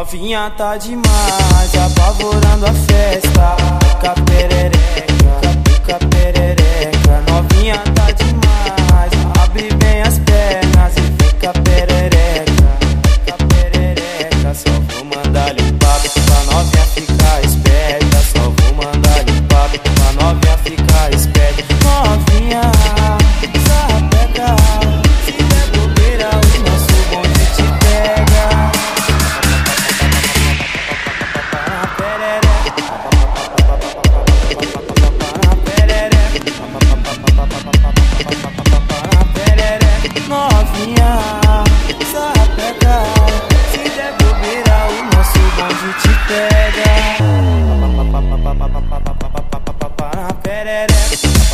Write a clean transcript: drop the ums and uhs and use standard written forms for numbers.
Novinha tá demais, apavorando a festa. Fica perereca, fica perereca. Novinha tá demais, abre bem as pernas e fica perereca, fica perereca. Só vou mandar limpar pra novinha ficar esperta. Só vou mandar limpar pra novinha ficar esperta. Novinha, sapeca, se der bobeira o nosso bonde te pega. Novinha, sapeca, se der bobeira o nosso bonde te pega. Perereca.